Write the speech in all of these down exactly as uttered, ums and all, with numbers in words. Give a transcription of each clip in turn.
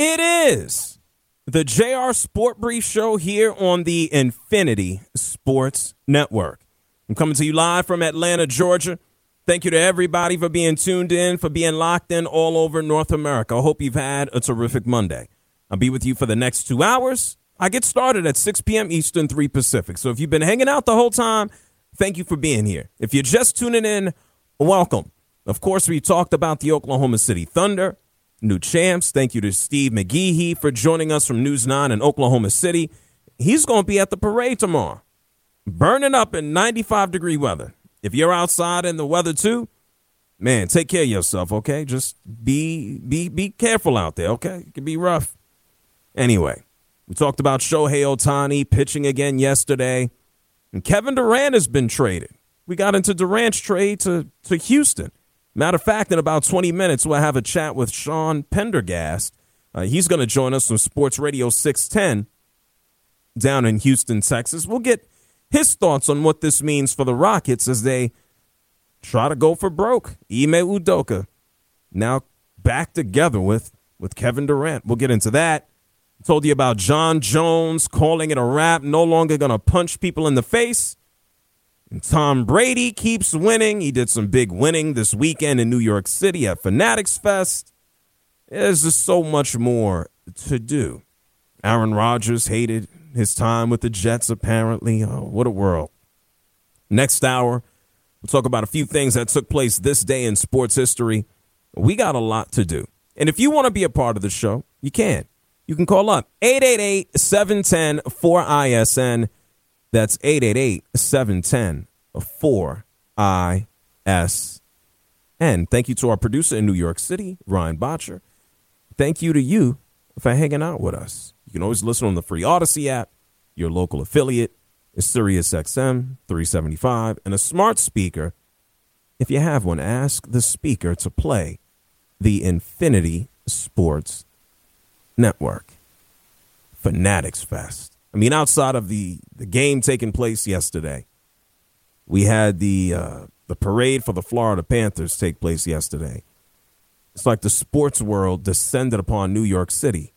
It is the J R Sport Brief Show here on the Infinity Sports Network. I'm coming to you live from Atlanta, Georgia. Thank you to everybody for being tuned in, for being locked in all over North America. I hope you've had a terrific Monday. I'll be with you for the next two hours. I get started at six p.m. Eastern, three Pacific. So if you've been hanging out the whole time, thank you for being here. If you're just tuning in, welcome. Of course, we talked about the Oklahoma City Thunder, new champs. Thank you to Steve McGehee for joining us from News nine in Oklahoma City. He's going to be at the parade tomorrow, burning up in ninety-five degree weather. If you're outside in the weather too, man, take care of yourself, okay? Just be be be careful out there, okay? It can be rough. Anyway, we talked about Shohei Ohtani pitching again yesterday, and Kevin Durant has been traded. We got into Durant's trade to, to Houston. Matter of fact, in about twenty minutes, we'll have a chat with Sean Pendergast. Uh, he's going to join us from Sports Radio six ten down in Houston, Texas. We'll get his thoughts on what this means for the Rockets as they try to go for broke. Ime Udoka now back together with, with Kevin Durant. We'll get into that. Told you about John Jones calling it a wrap, no longer going to punch people in the face. And Tom Brady keeps winning. He did some big winning this weekend in New York City at Fanatics Fest. There's just so much more to do. Aaron Rodgers hated his time with the Jets, apparently. Oh, what a world. Next hour, we'll talk about a few things that took place this day in sports history. We got a lot to do. And if you want to be a part of the show, you can. You can call up eight eight eight, seven one zero, four I S N. That's eight eight eight, seven one zero, four I S N. Thank you to our producer in New York City, Ryan Botcher. Thank you to you for hanging out with us. You can always listen on the free Odyssey app. Your local affiliate is Sirius X M three seventy-five. And a smart speaker, if you have one, ask the speaker to play the Infinity Sports Network. Fanatics Fest. I mean, outside of the, the game taking place yesterday, we had the uh, the parade for the Florida Panthers take place yesterday. It's like the sports world descended upon New York City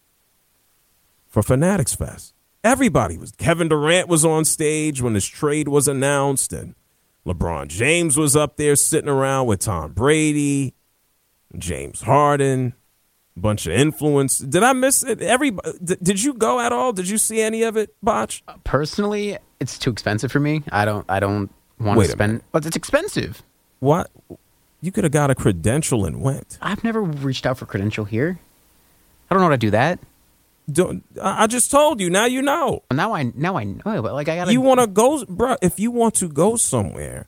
for Fanatics Fest. Everybody was. Kevin Durant was on stage when his trade was announced, and LeBron James was up there sitting around with Tom Brady, James Harden. Bunch of influence. Did I miss it? Every did you go at all? Did you see any of it, Botch? Personally, it's too expensive for me. I don't. I don't want to spend. But it's expensive. What? You could have got a credential and went. I've never reached out for credential here. I don't know how to do that. Don't, I just told you. Now you know. Now I. Now I know. But like I got. You want to go, bro? If you want to go somewhere,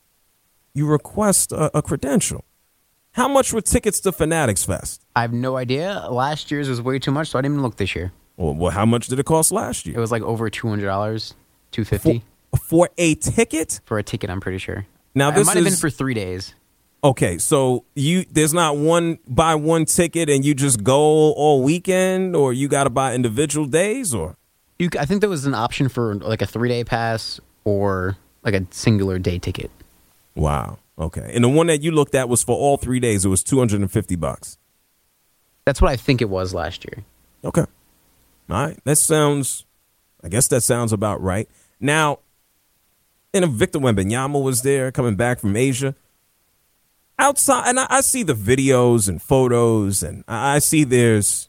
you request a, a credential. How much were tickets to Fanatics Fest? I have no idea. Last year's was way too much, so I didn't even look this year. Well, well how much did it cost last year? It was like over two hundred dollars, two hundred fifty dollars. For, for a ticket? For a ticket, I'm pretty sure. Now this it might is, have been for three days. Okay, so you there's not one buy one ticket and you just go all weekend, or you got to buy individual days, or? You, I think there was an option for like a three-day pass or like a singular day ticket. Wow. Okay. And the one that you looked at was for all three days. It was two hundred fifty bucks. That's what I think it was last year. Okay. All right. That sounds, I guess that sounds about right. Now, and Victor Wembanyama was there coming back from Asia. Outside, and I, I see the videos and photos, and I, I see there's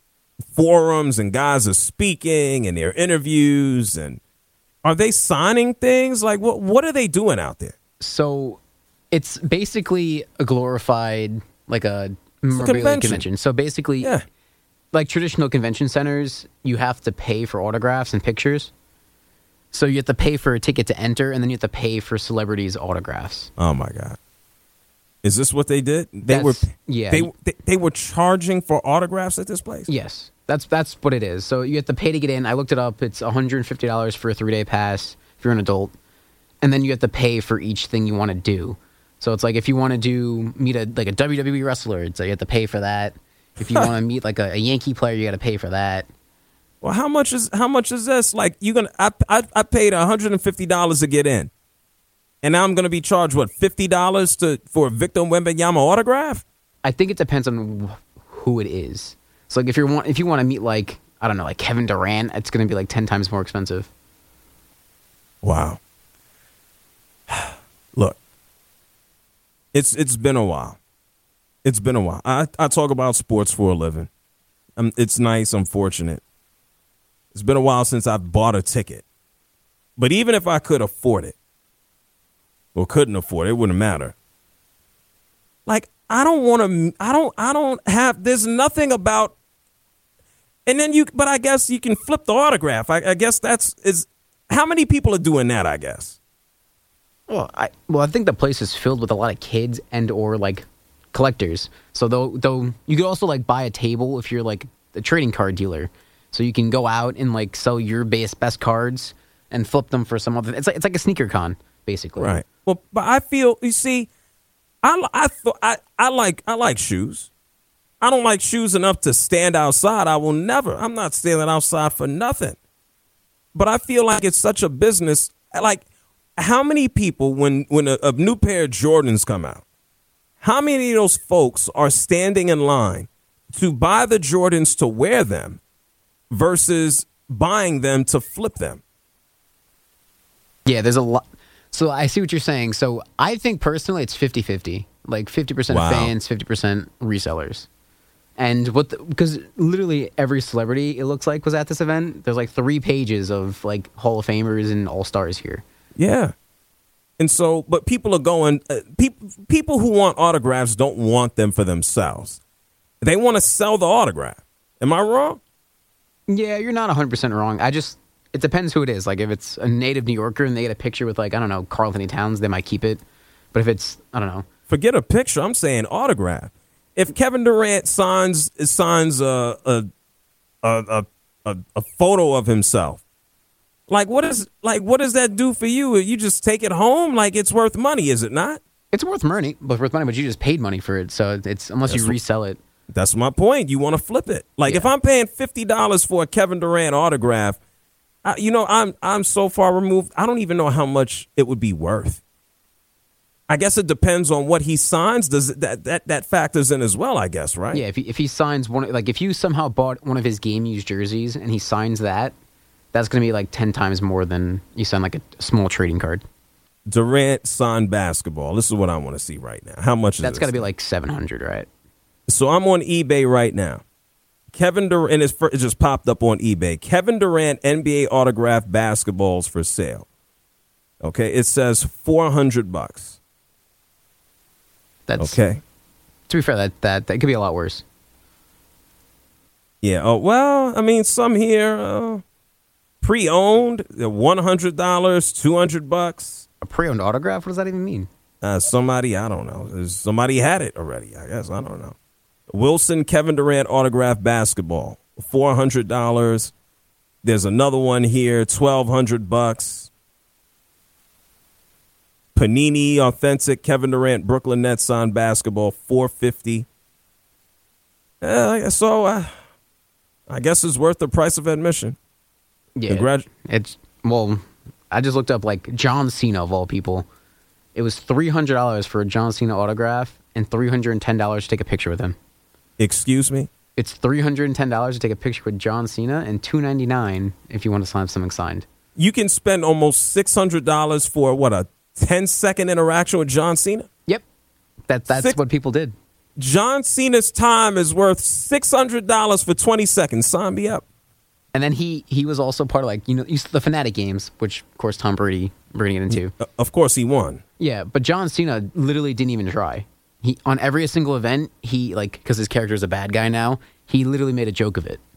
forums and guys are speaking and their interviews. And are they signing things? Like, what, what are they doing out there? So it's basically a glorified, like a memorabilia convention. convention. So basically, yeah. like traditional convention centers, you have to pay for autographs and pictures. So you have to pay for a ticket to enter, and then you have to pay for celebrities' autographs. Oh, my God. Is this what they did? They That's, were yeah. They, they they were charging for autographs at this place? Yes. That's that's what it is. So you have to pay to get in. I looked it up. It's one hundred fifty dollars for a three-day pass if you're an adult. And then you have to pay for each thing you want to do. So it's like if you want to do meet a like a W W E wrestler, so you have to pay for that. If you want to meet like a, a Yankee player, you got to pay for that. Well, how much is how much is this? Like you gonna? I I, I paid one hundred and fifty dollars to get in, and now I'm gonna be charged what fifty dollars to for a Victor Wembanyama autograph? I think it depends on who it is. So like if you want if you want to meet like I don't know like Kevin Durant, it's going to be like ten times more expensive. Wow. Look, it's it's been a while. It's been a while. I, I talk about sports for a living. Um, it's nice. I'm fortunate. It's been a while since I've bought a ticket. But even if I could afford it, or couldn't afford it, it wouldn't matter. Like, I don't want to, I don't, I don't have, there's nothing about, and then you, but I guess you can flip the autograph. I, I guess that's, is, how many people are doing that, I guess? Well, I, well, I think the place is filled with a lot of kids and or like collectors. So though, though you could also like buy a table if you're like a trading card dealer. So you can go out and like sell your base best cards and flip them for some other. It's like it's like a sneaker con, basically. Right. Well, but I feel you see, I I th- I I like I like shoes. I don't like shoes enough to stand outside. I will never. I'm not standing outside for nothing. But I feel like it's such a business. Like, how many people when when a, a new pair of Jordans come out? How many of those folks are standing in line to buy the Jordans to wear them versus buying them to flip them? Yeah, there's a lot. So I see what you're saying. So I think personally it's fifty-fifty. Like fifty percent Wow. fans, fifty percent resellers. And what the, because literally every celebrity it looks like was at this event. There's like three pages of like Hall of Famers and All-Stars here. Yeah. And so, but people are going, uh, people, people who want autographs don't want them for themselves. They want to sell the autograph. Am I wrong? Yeah, you're not one hundred percent wrong. I just, it depends who it is. Like if it's a native New Yorker and they get a picture with like, I don't know, Karl Anthony Towns, they might keep it. But if it's, I don't know. Forget a picture. I'm saying autograph. If Kevin Durant signs signs a a a a, a photo of himself, like what is like what does that do for you? You just take it home? Like it's worth money, is it not? It's worth money, but worth money, but you just paid money for it. So it's unless That's you resell it. That's my point. You want to flip it. Like Yeah. if I'm paying fifty dollars for a Kevin Durant autograph, I, you know, I'm I'm so far removed. I don't even know how much it would be worth. I guess it depends on what he signs. Does it, that that that factors in as well? I guess, right? Yeah, if he, if he signs one, like if you somehow bought one of his game used jerseys and he signs that, that's going to be like ten times more than you sign like a small trading card. Durant signed basketball. This is what I want to see right now. How much is That's this got to be thing? like seven hundred, right? So I'm on eBay right now. Kevin Durant, and it's fir- it just popped up on eBay. Kevin Durant N B A autographed basketballs for sale. Okay, it says four hundred bucks. That's Okay. To be fair, that that that could be a lot worse. Yeah. Oh well, I mean, some here uh, pre-owned, one hundred dollars, two hundred bucks. A pre-owned autograph? What does that even mean? Uh, somebody, I don't know. Somebody had it already. I guess I don't know. Wilson Kevin Durant autographed basketball, four hundred dollars. There's another one here, twelve hundred bucks. Panini authentic Kevin Durant Brooklyn Nets signed basketball, four fifty. Uh, so uh, I guess it's worth the price of admission. Yeah, Congrat- it's well. I just looked up like John Cena of all people. It was three hundred dollars for a John Cena autograph and three hundred and ten dollars to take a picture with him. Excuse me? It's three hundred and ten dollars to take a picture with John Cena and two ninety nine if you want to sign something signed. You can spend almost six hundred dollars for what, a ten second interaction with John Cena? Yep, that that's Six- what people did. John Cena's time is worth six hundred dollars for twenty seconds. Sign me up. And then he he was also part of like you know the Fanatic games, which of course Tom Brady bringing it into. Uh, of course he won. Yeah, but John Cena literally didn't even try. He on every single event he like because his character is a bad guy now. He literally made a joke of it.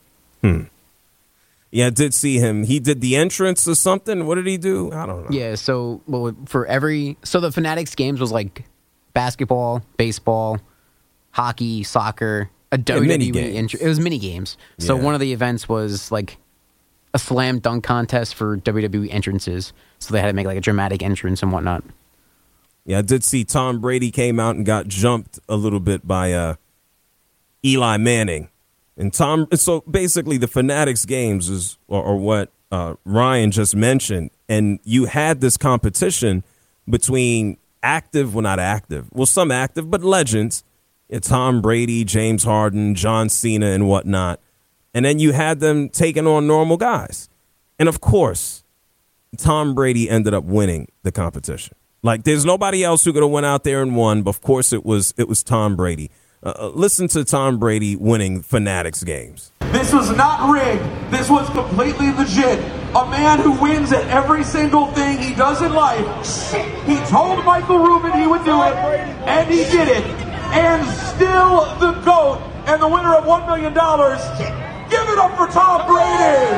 Yeah, I did see him. He did the entrance or something. What did he do? I don't know. Yeah, so well, for every so the Fanatics games was like basketball, baseball, hockey, soccer, a W W E. mini games. Intro, it was mini games. So Yeah. one of the events was like a slam dunk contest for W W E entrances. So they had to make like a dramatic entrance and whatnot. Yeah, I did see Tom Brady came out and got jumped a little bit by uh, Eli Manning. And Tom, so basically the Fanatics games is, or, or what uh, Ryan just mentioned, and you had this competition between active, well not active, well some active, but legends, It's Tom Brady, James Harden, John Cena, and whatnot. And then you had them taking on normal guys. And, of course, Tom Brady ended up winning the competition. Like, there's nobody else who could have went out there and won, but, of course, it was it was Tom Brady. Uh, listen to Tom Brady winning Fanatics games. This was not rigged. This was completely legit. A man who wins at every single thing he does in life. He told Michael Rubin he would do it, and he did it. And still the GOAT and the winner of one million dollars. Give it up for Tom Brady!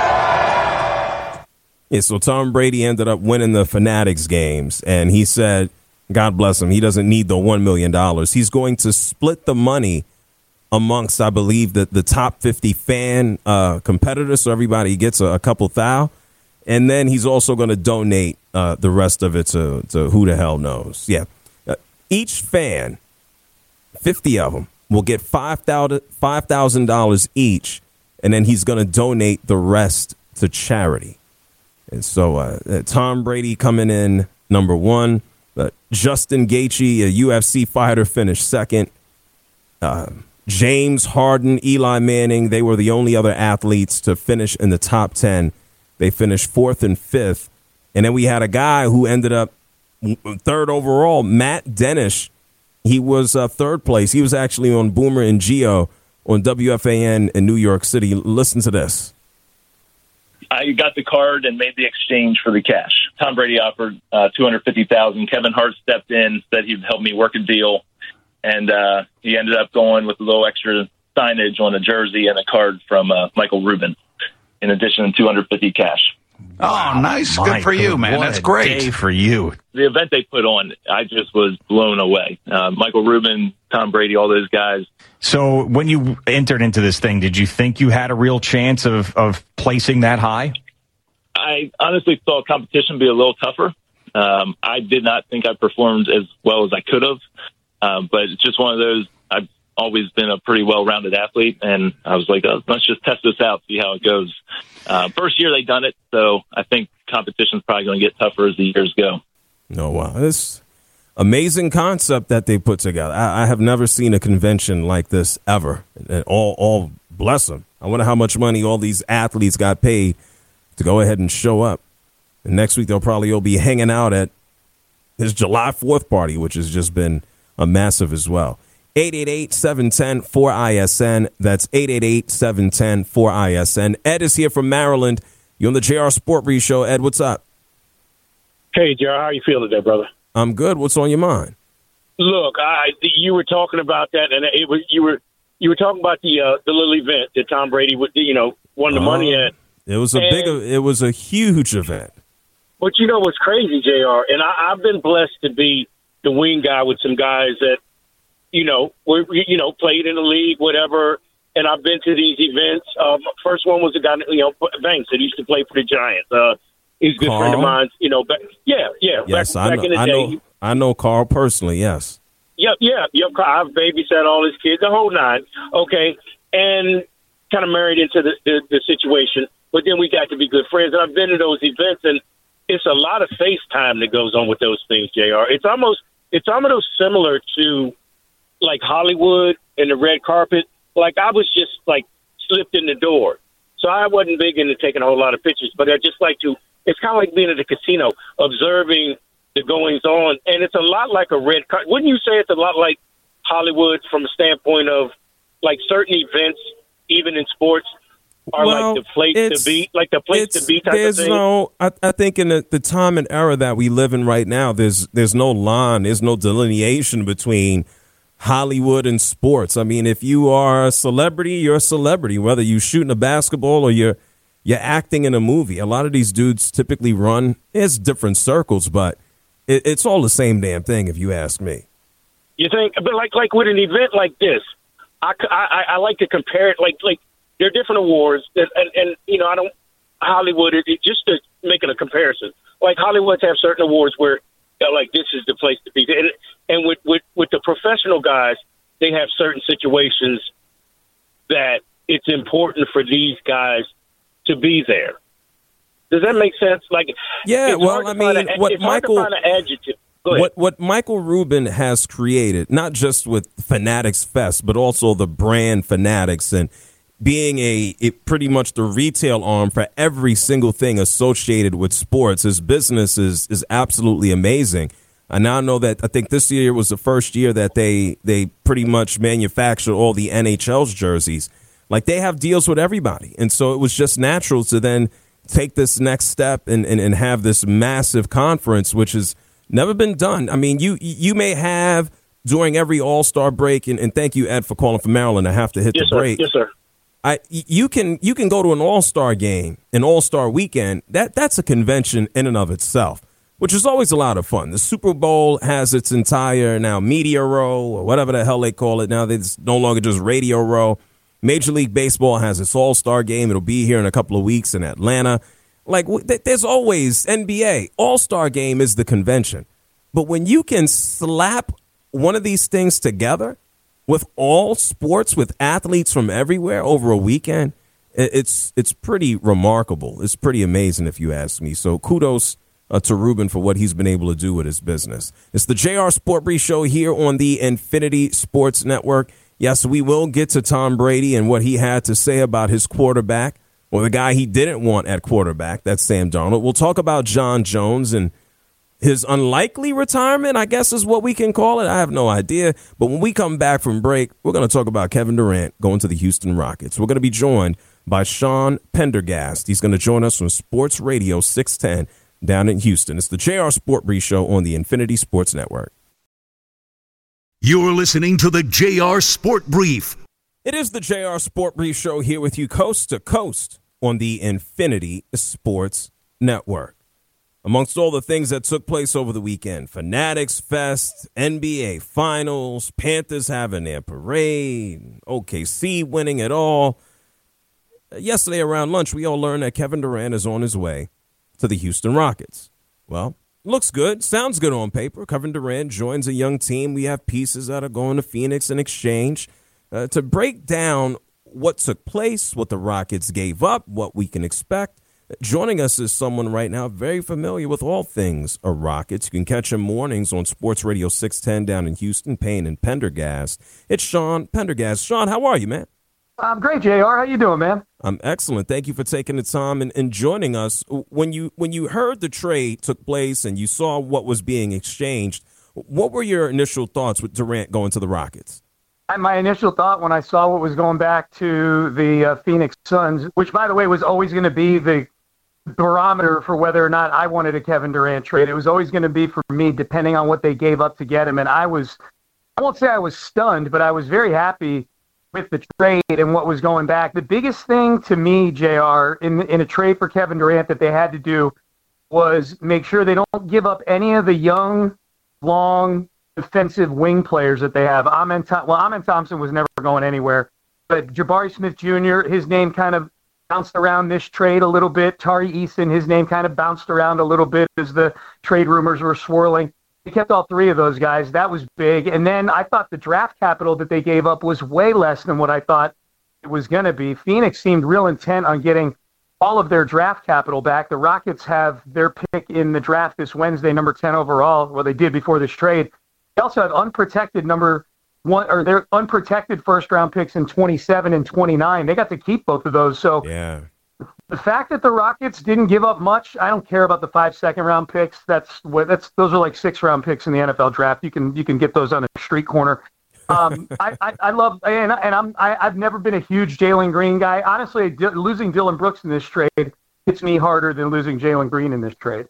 Yeah, so Tom Brady ended up winning the Fanatics games, and he said, God bless him, he doesn't need the one million dollars. He's going to split the money amongst, I believe, the, the top fifty fan uh, competitors, so everybody gets a, a couple thou. And then he's also going to donate uh, the rest of it to, to who the hell knows. Yeah. Uh, each fan, fifty of them, will get five thousand dollars each, and then he's going to donate the rest to charity. And so uh, Tom Brady coming in number one. Uh, Justin Gaethje, a U F C fighter, finished second. Uh, James Harden, Eli Manning, they were the only other athletes to finish in the top ten. They finished fourth and fifth. And then we had a guy who ended up third overall, Matt Denish. He was uh, third place. He was actually on Boomer and Geo on W F A N in New York City. Listen to this. I got the card and made the exchange for the cash. Tom Brady offered uh, two hundred fifty thousand dollars. Kevin Hart stepped in, said he'd help me work a deal, and uh, he ended up going with a little extra signage on a jersey and a card from uh, Michael Rubin, in addition to two hundred fifty cash. Oh, nice. My Good for you, man. what That's a great. Day for you. The event they put on, I just was blown away. Uh, Michael Rubin, Tom Brady, all those guys. So when you entered into this thing, did you think you had a real chance of, of placing that high? I honestly thought competition would be a little tougher. Um, I did not think I performed as well as I could have, um, but it's just one of those. I've always been a pretty well-rounded athlete, and I was like, oh, let's just test this out, see how it goes. Uh, first year they done it, so I think competition's probably going to get tougher as the years go. Oh, wow. This amazing concept that they put together. I, I have never seen a convention like this ever. And all, all bless them. I wonder how much money all these athletes got paid to go ahead and show up. And next week they'll probably all be hanging out at his July fourth party, which has just been a massive as well. eight eight eight, seven one zero, four I S N. That's eight eight eight, seven one zero, four I S N. Ed is here from Maryland. You're on the J R Sport Brief Show. Ed, what's up? Hey, J R, how you feeling today, brother? I'm good. What's on your mind? Look, I you were talking about that, and it was you were you were talking about the uh, the little event that Tom Brady would you know won the uh, money at. It was a and, big. It was a huge event. But you know what's crazy, J R, and I, I've been blessed to be the wing guy with some guys that you know were you know played in the league, whatever. And I've been to these events. Um, first one was a guy, you know, Banks that used to play for the Giants. Uh, he's a good Carl? friend of mine. You know, back, yeah, yeah. Yes, back, I back know. in the I day. know. I know Carl personally. Yes. Yep, yeah, yep. I've babysat all his kids, the whole nine. Okay, and kind of married into the, the the situation. But then we got to be good friends. And I've been to those events, and it's a lot of FaceTime that goes on with those things, J R. It's almost it's almost similar to like Hollywood and the red carpet. Like I was just like slipped in the door. So I wasn't big into taking a whole lot of pictures, but I just like to, it's kind of like being at a casino, observing the goings on. And it's a lot like a red carpet. Wouldn't you say it's a lot like Hollywood from a standpoint of like certain events, even in sports, are well, like the place to be, like the place to be type of thing? No, I, I think in the, the time and era that we live in right now, there's there's no line, there's no delineation between Hollywood and sports. I mean, if you are a celebrity, you're a celebrity, whether you're shooting a basketball or you're you're acting in a movie. A lot of these dudes typically run, it's different circles, but it, it's all the same damn thing if you ask me. You think, but like like with an event like this, I, I, I like to compare it, like, like there are different awards, that, and, and, you know, I don't, Hollywood, it, it, just to make it a comparison, like Hollywoods have certain awards where, like, this is the place to be. And, and with, with, with the professional guys, they have certain situations that it's important for these guys to be there. Does that make sense? Like, yeah, well, I mean, a, what it's Michael, hard to find an adjective. What what Michael Rubin has created, not just with Fanatics Fest, but also the brand Fanatics and being a it, pretty much the retail arm for every single thing associated with sports. His business is is absolutely amazing. I now know that I think this year was the first year that they they pretty much manufactured all the N H L's jerseys. Like, they have deals with everybody. And so it was just natural to then take this next step and, and, and have this massive conference, which has never been done. I mean, you you may have during every All-Star break, and, and thank you, Ed, for calling from Maryland. I have to hit yes, the break. Sir. Yes, sir. I, you can you can go to an All-Star game, an All-Star weekend. That that's a convention in and of itself, which is always a lot of fun. The Super Bowl has its entire now media row or whatever the hell they call it now. It's no longer just radio row. Major League Baseball has its All-Star game. It'll be here in a couple of weeks in Atlanta. Like, there's always N B A. All-Star game is the convention. But when you can slap one of these things together with all sports, with athletes from everywhere over a weekend, it's it's pretty remarkable. It's pretty amazing, if you ask me. So kudos uh, to Rubin for what he's been able to do with his business. It's the J R Sport Brief Show here on the Infinity Sports Network. Yes, we will get to Tom Brady and what he had to say about his quarterback, or the guy he didn't want at quarterback. That's Sam Darnold. We'll talk about John Jones and his unlikely retirement, I guess is what we can call it. I have no idea. But when we come back from break, we're going to talk about Kevin Durant going to the Houston Rockets. We're going to be joined by Sean Pendergast. He's going to join us from Sports Radio six ten down in Houston. It's the J R Sport Brief Show on the Infinity Sports Network. You're listening to the J R Sport Brief. It is the J R Sport Brief Show here with you coast to coast on the Infinity Sports Network. Amongst all the things that took place over the weekend, Fanatics Fest, N B A Finals, Panthers having their parade, O K C winning it all. Yesterday around lunch, we all learned that Kevin Durant is on his way to the Houston Rockets. Well, looks good. Sounds good on paper. Kevin Durant joins a young team. We have pieces that are going to Phoenix in exchange. Uh, to break down what took place, what the Rockets gave up, what we can expect, joining us is someone right now very familiar with all things a Rockets. You can catch him mornings on Sports Radio six ten down in Houston, Payne and Pendergast. It's Sean Pendergast. Sean, how are you, man? I'm great, J R. How you doing, man? I'm excellent. Thank you for taking the time and, and joining us. When you when you heard the trade took place and you saw what was being exchanged, what were your initial thoughts with Durant going to the Rockets? My initial thought when I saw what was going back to the uh, Phoenix Suns, which, by the way, was always going to be the barometer for whether or not I wanted a Kevin Durant trade. It was always going to be for me, depending on what they gave up to get him. And I was, I won't say I was stunned, but I was very happy with the trade and what was going back. The biggest thing to me, J R, in in a trade for Kevin Durant that they had to do was make sure they don't give up any of the young, long, defensive wing players that they have. Amen, Th- well, Amen Thompson was never going anywhere, but Jabari Smith Junior, his name kind of bounced around this trade a little bit. Tari Eason, his name kind of bounced around a little bit as the trade rumors were swirling. They kept all three of those guys. That was big. And then I thought the draft capital that they gave up was way less than what I thought it was going to be. Phoenix seemed real intent on getting all of their draft capital back. The Rockets have their pick in the draft this Wednesday, number ten overall. Well, they did before this trade. They also have unprotected number one, or their unprotected first round picks in twenty-seven and twenty-nine. They got to keep both of those. So yeah. The fact that the Rockets didn't give up much, I don't care about the five second round picks. That's what that's those are like six round picks in the N F L draft. You can you can get those on a street corner. Um, I, I I love and, and I'm I, I've never been a huge Jalen Green guy. Honestly, D- losing Dylan Brooks in this trade hits me harder than losing Jalen Green in this trade.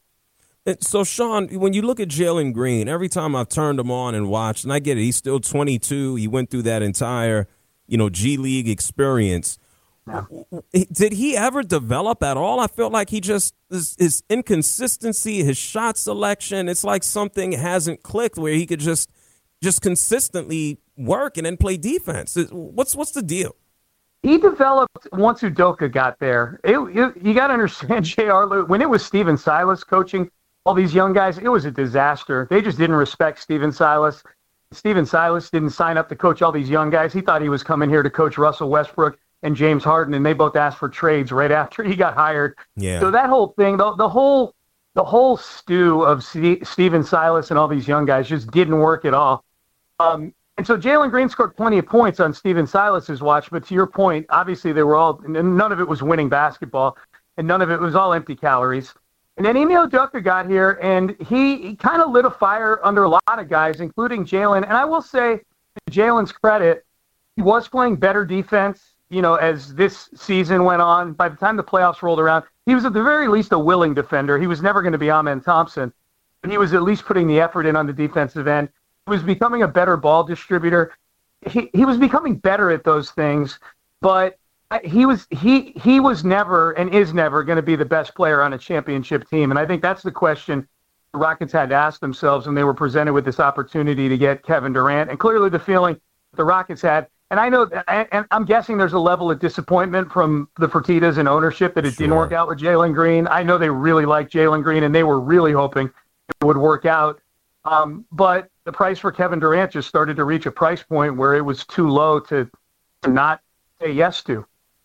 So, Sean, when you look at Jalen Green, every time I've turned him on and watched, and I get it, he's still twenty-two. He went through that entire, you know, G League experience. Yeah. Did he ever develop at all? I felt like he just, his, his inconsistency, his shot selection, it's like something hasn't clicked where he could just just consistently work and then play defense. What's what's the deal? He developed once Udoka got there. It, it, you got to understand, J R, when it was Stephen Silas coaching all these young guys, it was a disaster. They just didn't respect Stephen Silas. Stephen Silas didn't sign up to coach all these young guys. He thought he was coming here to coach Russell Westbrook and James Harden, and they both asked for trades right after he got hired. Yeah. So that whole thing, the, the whole the whole stew of St- Steven Silas and all these young guys just didn't work at all. Um, and so Jalen Green scored plenty of points on Steven Silas's watch, but to your point, obviously they were all, and none of it was winning basketball, and none of it was all empty calories. And then Ime Udoka got here, and he, he kind of lit a fire under a lot of guys, including Jalen. And I will say, to Jalen's credit, he was playing better defense, you know, as this season went on. By the time the playoffs rolled around, he was at the very least a willing defender. He was never going to be Amen Thompson, but he was at least putting the effort in on the defensive end. He was becoming a better ball distributor. He he was becoming better at those things, but he was he he was never and is never going to be the best player on a championship team. And I think that's the question the Rockets had to ask themselves when they were presented with this opportunity to get Kevin Durant. And clearly the feeling the Rockets had, and I know, and I'm guessing there's a level of disappointment from the Fertittas and ownership that it sure. didn't work out with Jalen Green. I know they really like Jalen Green, and they were really hoping it would work out. Um, but the price for Kevin Durant just started to reach a price point where it was too low to, to not say yes to.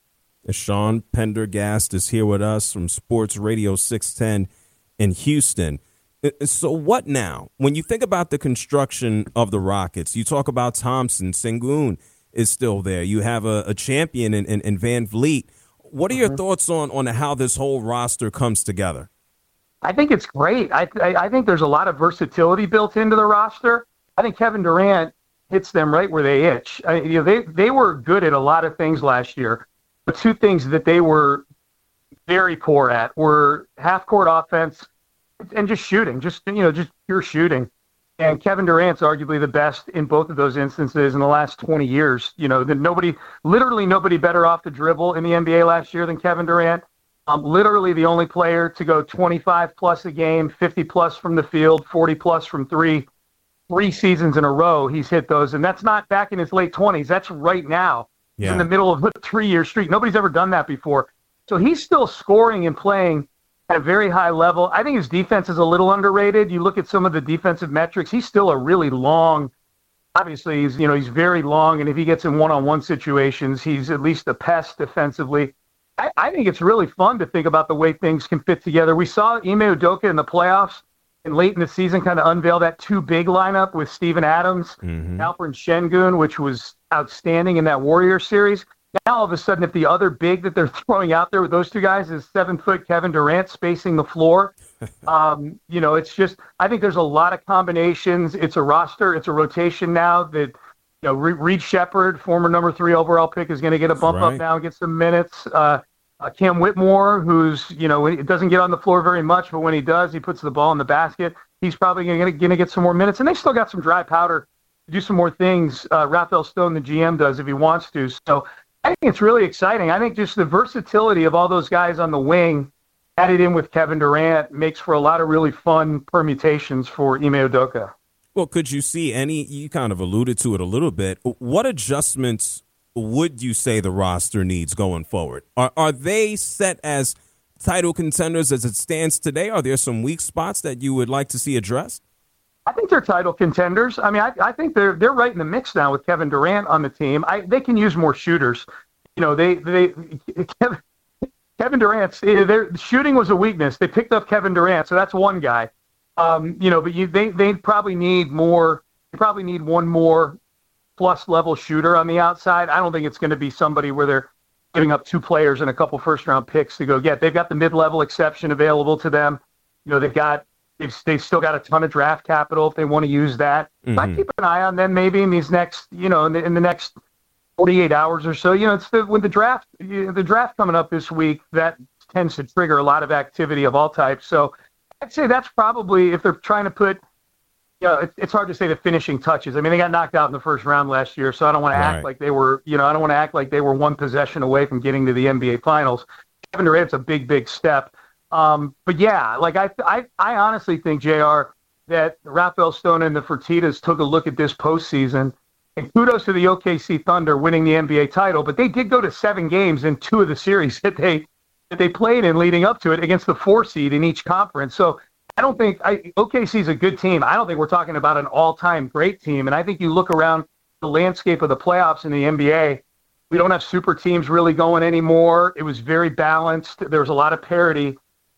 Sean Pendergast is here with us from Sports Radio six ten in Houston. So what now? When you think about the construction of the Rockets, you talk about Thompson, Sengun is still there. You have a, a champion in, in, in Van Vliet. What are your mm-hmm. thoughts on, on how this whole roster comes together? I think it's great. I, I I think there's a lot of versatility built into the roster. I think Kevin Durant hits them right where they itch. I, you know, they, they were good at a lot of things last year. But two things that they were very poor at were half-court offense and just shooting, just you know, just pure shooting. And Kevin Durant's arguably the best in both of those instances in the last twenty years. You know, that nobody, literally nobody better off the dribble in the N B A last year than Kevin Durant. Um, literally the only player to go twenty-five plus a game, fifty plus from the field, forty plus from three, three seasons in a row. He's hit those, and that's not back in his late twenties. That's right now. Yeah. In the middle of a three-year streak. Nobody's ever done that before. So he's still scoring and playing at a very high level. I think his defense is a little underrated. You look at some of the defensive metrics, he's still a really long, obviously, he's, you know, he's very long, and if he gets in one-on-one situations, he's at least a pest defensively. I, I think it's really fun to think about the way things can fit together. We saw Ime Udoka in the playoffs and late in the season kind of unveil that two-big lineup with Steven Adams, mm-hmm. Alperen Şengün, which was outstanding in that Warrior series. Now, all of a sudden, if the other big that they're throwing out there with those two guys is seven-foot Kevin Durant spacing the floor, um, you know, it's just – I think there's a lot of combinations. It's a roster. It's a rotation now that, you know, Reed Shepherd, former number three overall pick, is going to get a bump right. up now and get some minutes. Uh, uh, Cam Whitmore, who's, you know, it doesn't get on the floor very much, but when he does, he puts the ball in the basket. He's probably going to get some more minutes. And they still got some dry powder to do some more things. Uh, Rafael Stone, the G M, does if he wants to. So I think it's really exciting. I think just the versatility of all those guys on the wing added in with Kevin Durant makes for a lot of really fun permutations for Ime Udoka. Well, could you see any, you kind of alluded to it a little bit, what adjustments would you say the roster needs going forward? Are are they set as title contenders as it stands today? Are there some weak spots that you would like to see addressed? I think they're title contenders. I mean, I, I think they're they're right in the mix now with Kevin Durant on the team. I, they can use more shooters. You know, they they Kevin, Kevin Durant's their shooting was a weakness. They picked up Kevin Durant, so that's one guy. Um, you know, but you they they probably need more. They probably need one more plus level shooter on the outside. I don't think it's going to be somebody where they're giving up two players and a couple first round picks to go get. They've got the mid level exception available to them. You know, they've got. They've, they've still got a ton of draft capital if they want to use that. Mm-hmm. I keep an eye on them maybe in these next, you know, in the, in the next forty-eight hours or so. You know, it's the, with the draft, you know, the draft coming up this week, that tends to trigger a lot of activity of all types. So I'd say that's probably, if they're trying to put, you know, it, it's hard to say the finishing touches. I mean, they got knocked out in the first round last year, so I don't want to act like they were, you know, I don't want to act like they were one possession away from getting to the N B A Finals. Kevin Durant's a big, big step. Um, but yeah, like I, I, I honestly think, J R, that Rafael Stone and the Fertittas took a look at this postseason, and kudos to the O K C Thunder winning the N B A title, but they did go to seven games in two of the series that they that they played in leading up to it against the four seed in each conference. So I don't think I, O K C is a good team. I don't think we're talking about an all-time great team. And I think you look around the landscape of the playoffs in the N B A, we don't have super teams really going anymore. It was very balanced. There was a lot of parity.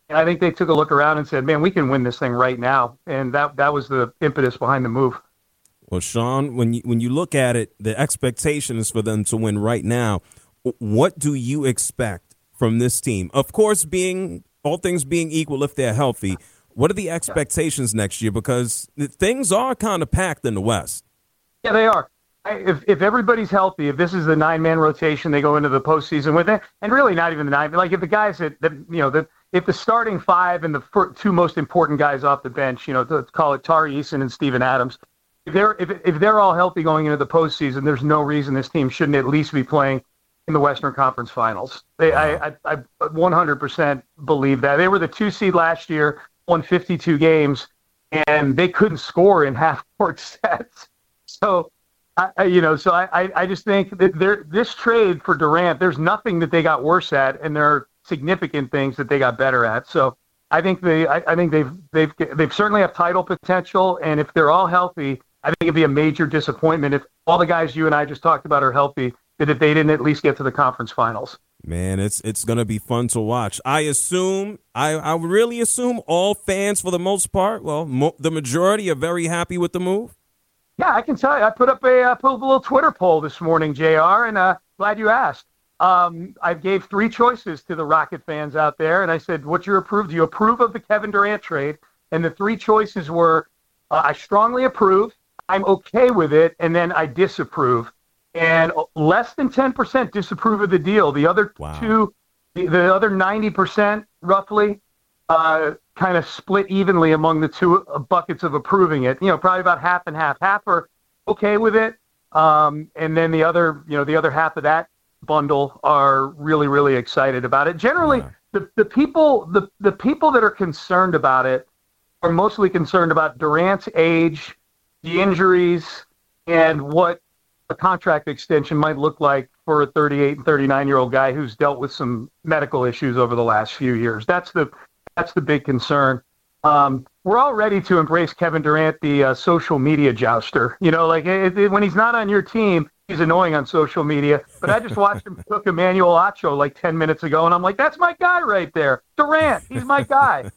And I think they took a look around and said, man, we can win this thing right now. And that that was the impetus behind the move. Well, Sean, when you, when you look at it, the expectation is for them to win right now. What do you expect from this team? Of course, being all things being equal, if they're healthy, what are the expectations next year? Because things are kind of packed in the West. Yeah, they are. If if everybody's healthy, if this is the nine-man rotation, they go into the postseason with it, and really not even the nine, like if the guys that, that you know, the, if the starting five and the fir- two most important guys off the bench, you know, let's call it Tari Eason and Steven Adams, if they're if if they're all healthy going into the postseason, there's no reason this team shouldn't at least be playing in the Western Conference Finals. They, I, I I one hundred percent believe that. They were the two seed last year, won fifty-two games, and they couldn't score in half-court sets. So. I, you know, so I, I just think that there, this trade for Durant, there's nothing that they got worse at, and there are significant things that they got better at. So I think they, I, I think they've, they've, they've certainly have title potential, and if they're all healthy, I think it'd be a major disappointment if all the guys you and I just talked about are healthy, that if they didn't at least get to the conference finals. Man, it's it's gonna be fun to watch. I assume, I I would really assume all fans for the most part, well, mo- the majority are very happy with the move. Yeah, I can tell you. I put up a, uh, put up a little Twitter poll this morning, J R, and uh, glad you asked. Um, I gave three choices to the Rocket fans out there, and I said, what's your approve? Do you approve of the Kevin Durant trade? And the three choices were, uh, I strongly approve, I'm okay with it, and then I disapprove. And less than ten percent disapprove of the deal. The other wow. two, the, the other ninety percent roughly, uh, kind of split evenly among the two buckets of approving it. You know, probably about half and half. Half are okay with it, um, and then the other, you know, the other half of that bundle are really, really excited about it. Generally, yeah. the the people the the people that are concerned about it are mostly concerned about Durant's age, the injuries, and what a contract extension might look like for a thirty-eight and thirty-nine-year-old guy who's dealt with some medical issues over the last few years. That's the That's the big concern. Um, we're all ready to embrace Kevin Durant, the uh, social media jouster. You know, like it, it, when he's not on your team, he's annoying on social media. But I just watched him cook Emmanuel Acho like ten minutes ago, and I'm like, that's my guy right there. Durant, he's my guy.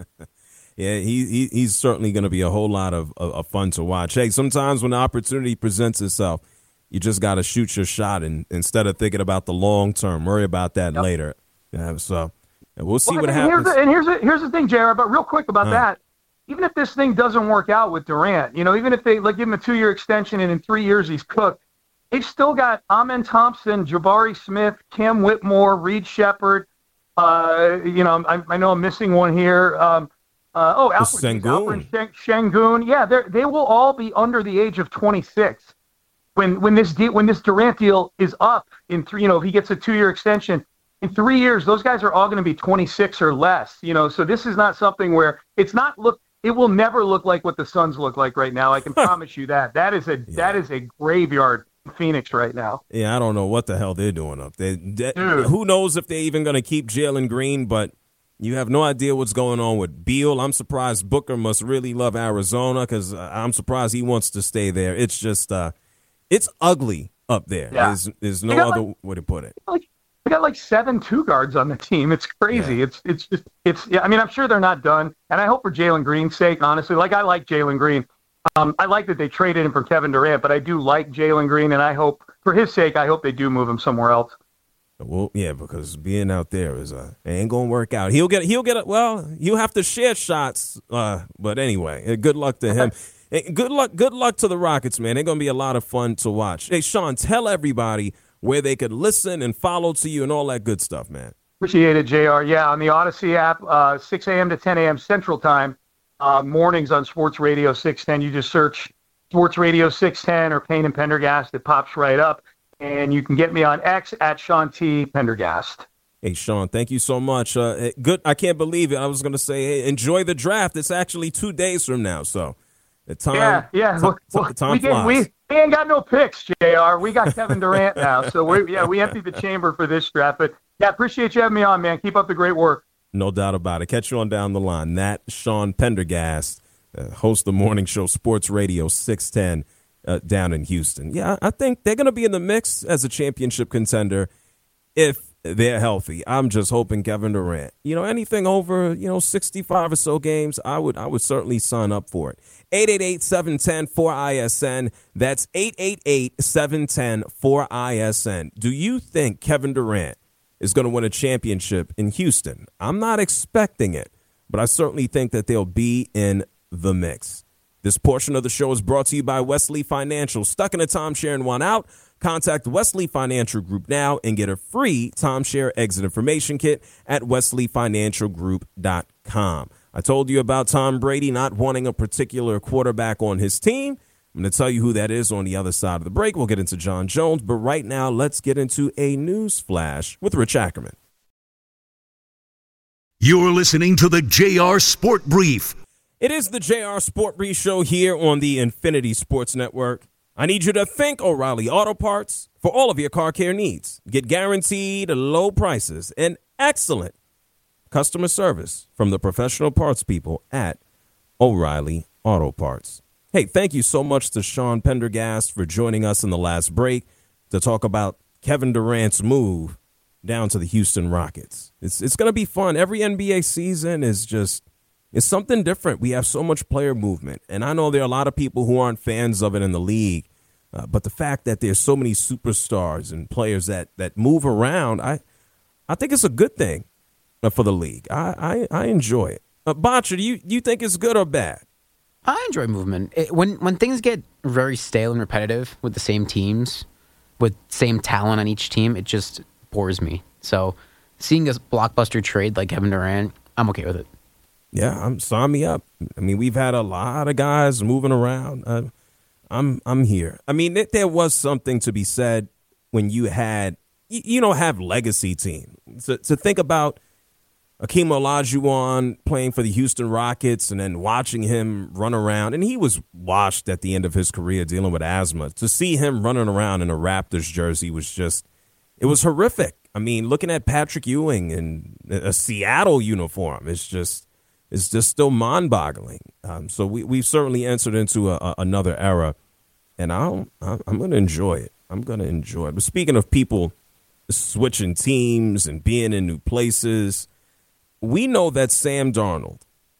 Yeah, he, he he's certainly going to be a whole lot of, of, of fun to watch. Hey, sometimes when the opportunity presents itself, you just got to shoot your shot and instead of thinking about the long term, worry about that yep. later. Yeah, so. And we'll see well, what and happens. Here's the, and here's the, here's the thing, J R, but real quick about huh. that. Even if this thing doesn't work out with Durant, you know, even if they like give him a two-year extension and in three years he's cooked, they've still got Amen Thompson, Jabari Smith, Cam Whitmore, Reed Shepherd. Uh, you know, I, I know I'm missing one here. Um, uh, oh, Alfred Şengün. Yeah, they they will all be under the age of twenty-six when when this deal, when this Durant deal is up in three. You know, if he gets a two-year extension. In three years, those guys are all going to be twenty-six or less, you know, so this is not something where it's not look, it will never look like what the Suns look like right now. I can promise you that. That is a, yeah. that is a graveyard in Phoenix right now. Yeah, I don't know what the hell they're doing up there. They, who knows if they're even going to keep Jalen Green, but you have no idea what's going on with Beal. I'm surprised Booker must really love Arizona because I'm surprised he wants to stay there. It's just, uh, it's ugly up there. Yeah. There's, there's no other like, way to put it. Like, We got like seven two guards on the team. It's crazy. Yeah. It's it's just it's yeah. I mean, I'm sure they're not done, and I hope for Jalen Green's sake, honestly. Like I like Jalen Green. Um, I like that they traded him for Kevin Durant, but I do like Jalen Green, and I hope for his sake, I hope they do move him somewhere else. Well, yeah, because being out there is uh, ain't gonna work out. He'll get he'll get a, well. You have to share shots, uh, but anyway, good luck to him. Good luck. Good luck to the Rockets, man. They're gonna be a lot of fun to watch. Hey, Sean, tell everybody where they could listen and follow to you and all that good stuff, man. Appreciate it, J R. Yeah, on the Odyssey app, uh, six a.m. to ten a.m. Central Time, uh, mornings on Sports Radio six ten. You just search Sports Radio six ten or Payne and Pendergast. It pops right up. And you can get me on X at Sean T. Pendergast. Hey, Sean, thank you so much. Uh, good. I can't believe it. I was going to say, hey, enjoy the draft. It's actually two days from now, so the time. Yeah, yeah. T- well, t- time we, flies. we, we ain't got no picks, J R. We got Kevin Durant now, so we yeah we emptied the chamber for this draft. But yeah, appreciate you having me on, man. Keep up the great work. No doubt about it. Catch you on down the line. That Sean Pendergast, uh, host the morning show Sports Radio six ten. Uh, down in Houston. Yeah, I think they're going to be in the mix as a championship contender if they're healthy. I'm just hoping Kevin Durant, you know, anything over, you know, sixty-five or so games, I would I would certainly sign up for it. eight eight eight, seven one zero, four I S N. That's eight eight eight, seven one zero, four I S N. Do you think Kevin Durant is going to win a championship in Houston? I'm not expecting it, but I certainly think that they'll be in the mix. This portion of the show is brought to you by Wesley Financial. Stuck in a timeshare and want out? Contact Wesley Financial Group now and get a free timeshare exit information kit at wesley financial group dot com. I told you about Tom Brady not wanting a particular quarterback on his team. I'm going to tell you who that is on the other side of the break. We'll get into John Jones, but right now, let's get into a news flash with Rich Ackerman. You're listening to the J R Sport Brief. It is the J R Sport Brief show here on the Infinity Sports Network. I need you to thank O'Reilly Auto Parts for all of your car care needs. Get guaranteed low prices and excellent customer service from the professional parts people at O'Reilly Auto Parts. Hey, thank you so much to Sean Pendergast for joining us in the last break to talk about Kevin Durant's move down to the Houston Rockets. It's it's going to be fun. Every N B A season is just it's something different. We have so much player movement, and I know there are a lot of people who aren't fans of it in the league, uh, but the fact that there's so many superstars and players that that move around, I I think it's a good thing for the league. I I, I enjoy it. Uh, Botcher, do you do you think it's good or bad? I enjoy movement. It, when when things get very stale and repetitive with the same teams, with same talent on each team, it just bores me. So seeing a blockbuster trade like Kevin Durant, I'm okay with it. Yeah, I'm sign me up. I mean, we've had a lot of guys moving around. Uh, I'm I'm here. I mean, it, there was something to be said when you had you, you know have legacy team. So, to think about Akeem Olajuwon playing for the Houston Rockets and then watching him run around, and he was washed at the end of his career dealing with asthma. To see him running around in a Raptors jersey was just it was horrific. I mean, looking at Patrick Ewing in a Seattle uniform, it's just. It's just still mind-boggling. Um, so we, we've certainly entered into a, a, another era, and I'll, I'm going to enjoy it. I'm going to enjoy it. But speaking of people switching teams and being in new places, we know that Sam Darnold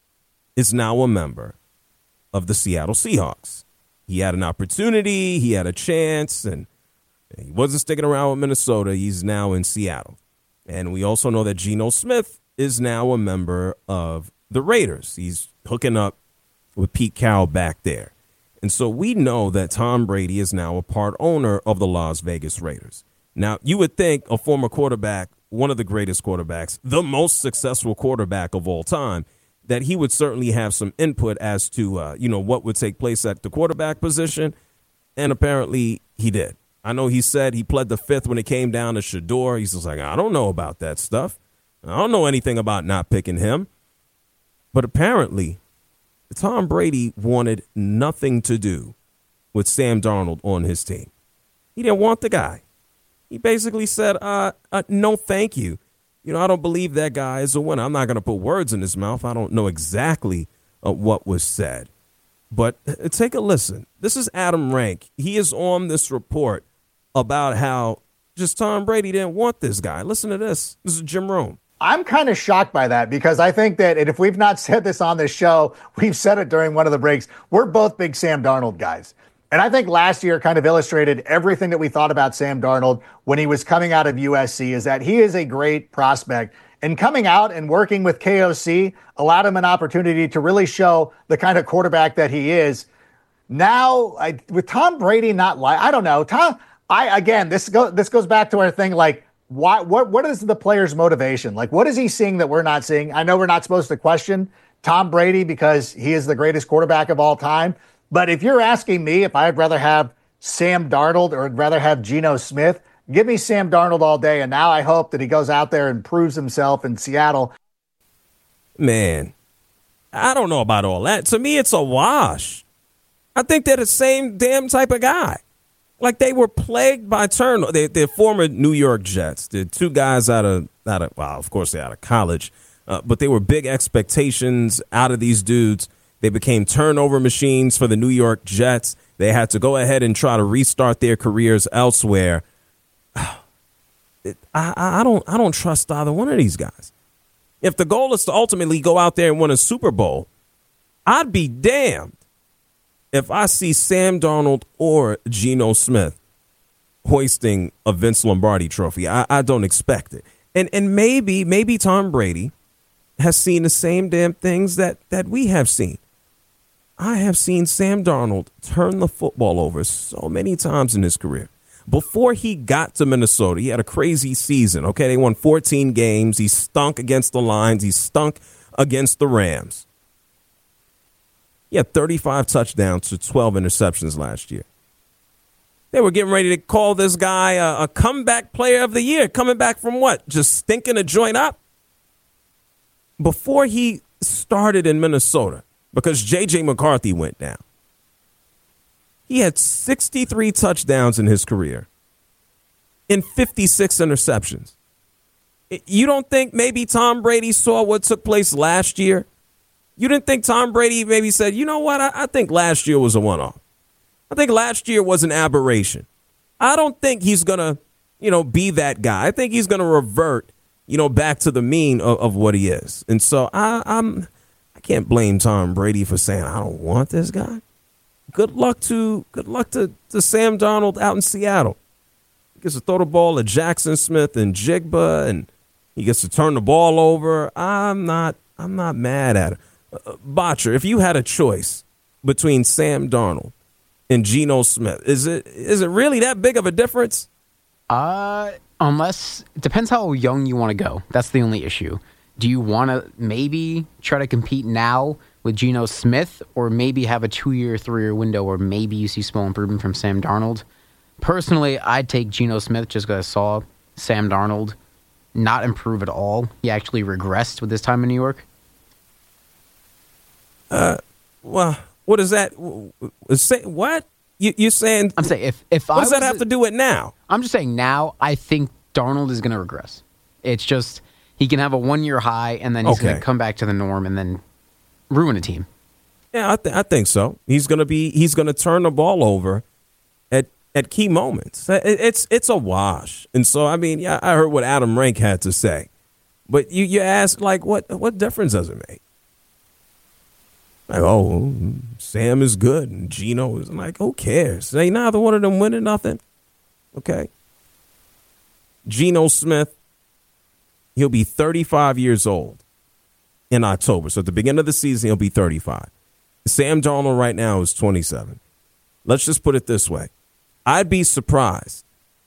is now a member of the Seattle Seahawks. He had an opportunity, he had a chance, and he wasn't sticking around with Minnesota. He's now in Seattle. And we also know that Geno Smith is now a member of the Raiders. He's hooking up with Pete Carroll back there. And so we know that Tom Brady is now a part owner of the Las Vegas Raiders. Now, you would think a former quarterback, one of the greatest quarterbacks, the most successful quarterback of all time, that he would certainly have some input as to, uh, you know, what would take place at the quarterback position. And apparently he did. I know he said he pled the fifth when it came down to Shador. He's just like, I don't know about that stuff. I don't know anything about not picking him. But apparently, Tom Brady wanted nothing to do with Sam Darnold on his team. He didn't want the guy. He basically said, uh, uh, no, thank you. You know, I don't believe that guy is a winner. I'm not going to put words in his mouth. I don't know exactly uh, what was said. But uh, take a listen. This is Adam Rank. He is on this report about how just Tom Brady didn't want this guy. Listen to this. This is Jim Rome. I'm kind of shocked by that because I think that, and if we've not said this on this show, we've said it during one of the breaks, we're both big Sam Darnold guys. And I think last year kind of illustrated everything that we thought about Sam Darnold when he was coming out of U S C, is that he is a great prospect. And coming out and working with K O C allowed him an opportunity to really show the kind of quarterback that he is. Now, I, with Tom Brady not like, I don't know, Tom, I, again, this, go, this goes back to our thing, like, Why, what what is the player's motivation? Like, what is he seeing that we're not seeing? I know we're not supposed to question Tom Brady because he is the greatest quarterback of all time. But if you're asking me if I'd rather have Sam Darnold or I'd rather have Geno Smith, give me Sam Darnold all day. And now I hope that he goes out there and proves himself in Seattle. Man, I don't know about all that. To me, it's a wash. I think they're the same damn type of guy. Like, they were plagued by turnover. They, they're former New York Jets. They're two guys out of, out of well, of course, they're out of college. Uh, but they were big expectations out of these dudes. They became turnover machines for the New York Jets. They had to go ahead and try to restart their careers elsewhere. it, I, I don't I don't trust either one of these guys. If the goal is to ultimately go out there and win a Super Bowl, I'd be damned if I see Sam Darnold or Geno Smith hoisting a Vince Lombardi trophy. I, I don't expect it. And and maybe maybe Tom Brady has seen the same damn things that, that we have seen. I have seen Sam Darnold turn the football over so many times in his career. Before he got to Minnesota, he had a crazy season. Okay, they won fourteen games. He stunk against the Lions. He stunk against the Rams. He had thirty-five touchdowns to twelve interceptions last year. They were getting ready to call this guy a, a comeback player of the year. Coming back from what? Just stinking a joint up? Before he started in Minnesota, because J J McCarthy went down, he had sixty-three touchdowns in his career and fifty-six interceptions. You don't think maybe Tom Brady saw what took place last year? You didn't think Tom Brady maybe said, you know what, I, I think last year was a one-off. I think last year was an aberration. I don't think he's going to, you know, be that guy. I think he's going to revert, you know, back to the mean of, of what he is. And so I, I'm, I can't blame Tom Brady for saying, I don't want this guy. Good luck to good luck to, to Sam Darnold out in Seattle. He gets to throw the ball at Jackson Smith and Jigba, and he gets to turn the ball over. I'm not I'm not mad at it. Uh, Botcher, if you had a choice between Sam Darnold and Geno Smith, is it is it really that big of a difference? Uh, unless it depends how young you want to go. That's the only issue. Do you want to maybe try to compete now with Geno Smith, or maybe have a two-year, three-year window where maybe you see small improvement from Sam Darnold? Personally, I'd take Geno Smith just because I saw Sam Darnold not improve at all. He actually regressed with his time in New York. Uh, well, what is that? Say, what? You, you're saying? I'm saying if if what I does that was, have to do with now? I'm just saying now. I think Darnold is going to regress. It's just he can have a one-year high, and then he's Okay. going to come back to the norm, and then ruin a team. Yeah, I, th- I think so. He's gonna be. He's gonna turn the ball over at at key moments. It, it's it's a wash. And so I mean, yeah, I heard what Adam Rank had to say, but you you ask like, what what difference does it make? Like, oh, Sam is good and Geno is like, who cares? Ain't neither one of them winning nothing. Okay. Geno Smith, he'll be thirty-five years old in October. So at the beginning of the season, he'll be thirty-five. Sam Darnold right now is twenty-seven. Let's just put it this way. I'd be surprised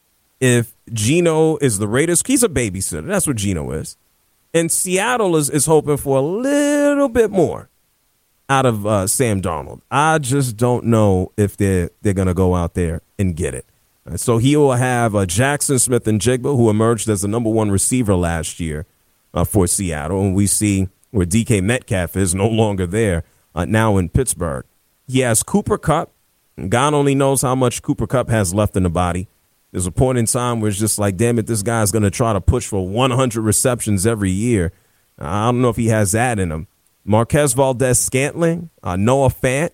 if Geno is the Raiders. He's a babysitter. That's what Geno is. And Seattle is, is hoping for a little bit more out of uh, Sam Darnold. I just don't know if they're, they're going to go out there and get it. Uh, so he will have uh, Jackson Smith and Jigba, who emerged as the number one receiver last year uh, for Seattle. And we see where D K Metcalf is no longer there, uh, now in Pittsburgh. He has Cooper Kupp. God only knows how much Cooper Kupp has left in the body. There's a point in time where it's just like, damn it, this guy's going to try to push for one hundred receptions every year. I don't know if he has that in him. Marquez Valdez-Scantling, uh, Noah Fant.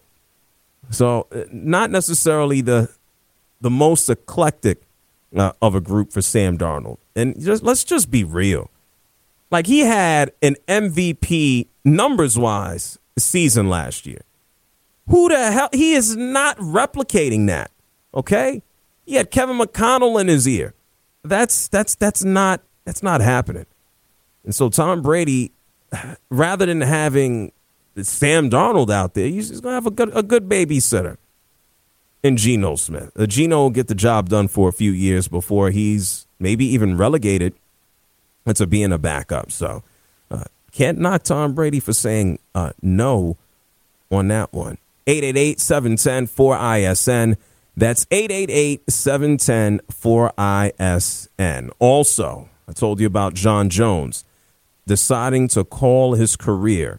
So uh, not necessarily the the most eclectic uh, of a group for Sam Darnold. And just let's just be real. Like, he had an M V P numbers-wise season last year. Who the hell? He is not replicating that, okay? He had Kevin McConnell in his ear. That's that's that's not that's not happening. And so Tom Brady, rather than having Sam Darnold out there, he's going to have a good a good babysitter in Geno Smith. Uh, Geno will get the job done for a few years before he's maybe even relegated to being a backup. So uh, can't knock Tom Brady for saying uh, no on that one. eight eight eight, seven one zero, four I S N. That's eight eight eight, seven one zero, four I S N. Also, I told you about John Jones deciding to call his career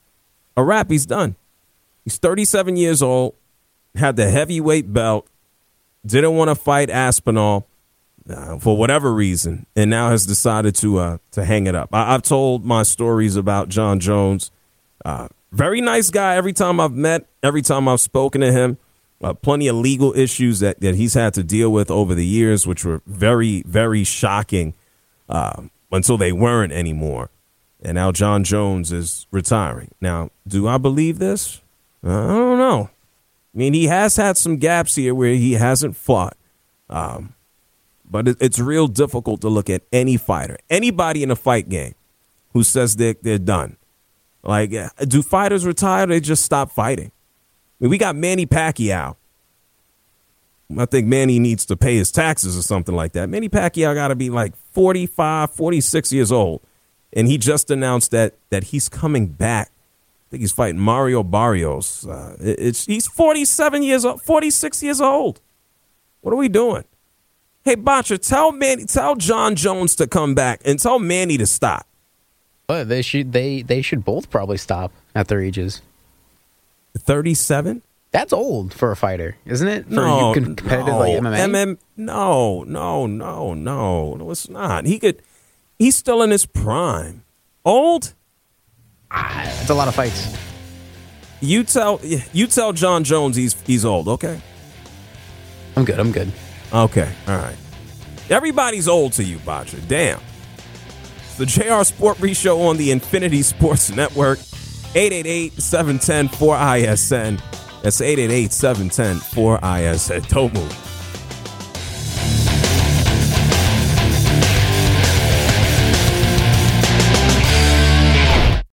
a wrap. He's done. He's thirty-seven years old, had the heavyweight belt, didn't want to fight Aspinall uh, for whatever reason, and now has decided to uh, to hang it up. I- I've told my stories about John Jones. Uh, very nice guy every time I've met, every time I've spoken to him. Uh, plenty of legal issues that, that he's had to deal with over the years, which were very, very shocking uh, until they weren't anymore. And now John Jones is retiring. Now, do I believe this? Uh, I don't know. I mean, he has had some gaps here where he hasn't fought. Um, but it, it's real difficult to look at any fighter, anybody in a fight game who says they're, they're done. Like, do fighters retire? They just stop fighting. I mean, we got Manny Pacquiao. I think Manny needs to pay his taxes or something like that. Manny Pacquiao got to be like forty-five, forty-six years old. And he just announced that that he's coming back. I think he's fighting Mario Barrios. Uh, it, it's He's forty-seven years old, forty-six years old. What are we doing? Hey, Botcher, tell Manny, tell John Jones to come back and tell Manny to stop. But they should they they should both probably stop at their ages. thirty-seven? That's old for a fighter, isn't it? For no, you competitive no, like M M A. M M, no, no, no, no, no, it's not. He could. He's still in his prime. Old? Ah, it's a lot of fights. You tell you tell John Jones he's he's old. Okay. I'm good. I'm good. Okay. All right. Everybody's old to you, Botcher. Damn. It's the J R Sport Brief Show on the Infinity Sports Network. eight eight eight, seven one zero, four I S N. That's eight eight eight, seven one zero, four I S N. Don't move.